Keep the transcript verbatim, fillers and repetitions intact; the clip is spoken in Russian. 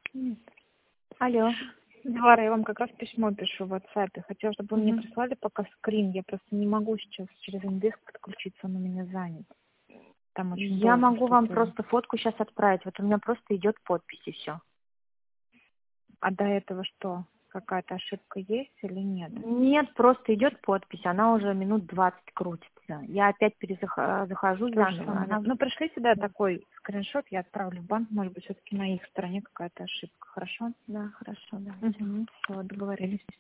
Нет. Алло. Дилара, я вам как раз письмо пишу в WhatsApp. Хотела, чтобы вы мне Мгм. прислали пока скрин. Я просто не могу сейчас через индекс подключиться, он у меня занят. Там очень Я долго могу вам что-то. просто фотку сейчас отправить. Вот у меня просто идет подпись и все. А до этого что? Какая-то ошибка есть или нет? Нет, просто идет подпись. Она уже минут двадцать крутится. Я опять перезахожу Хорошо. заново. Она... Ну, пришлите, да, такой скриншот, я отправлю в банк. Может быть, все-таки на их стороне какая-то ошибка. Хорошо? Да, хорошо, да. Угу. Все, договорились.